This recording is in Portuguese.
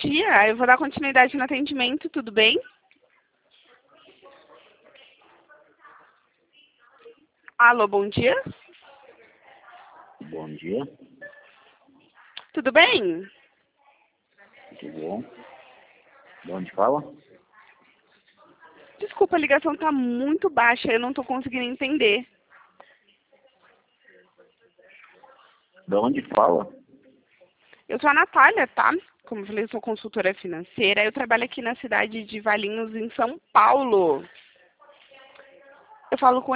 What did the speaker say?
dia. Eu vou dar continuidade no atendimento, tudo bem? Alô, bom dia. Bom dia, Tudo bem? tudo bom? De onde fala? Desculpa, a ligação tá muito baixa, eu não tô conseguindo entender. De onde fala? Eu sou a Natália, tá? Como eu falei, eu sou consultora financeira. Eu trabalho aqui na cidade de Valinhos, em São Paulo. Eu falo com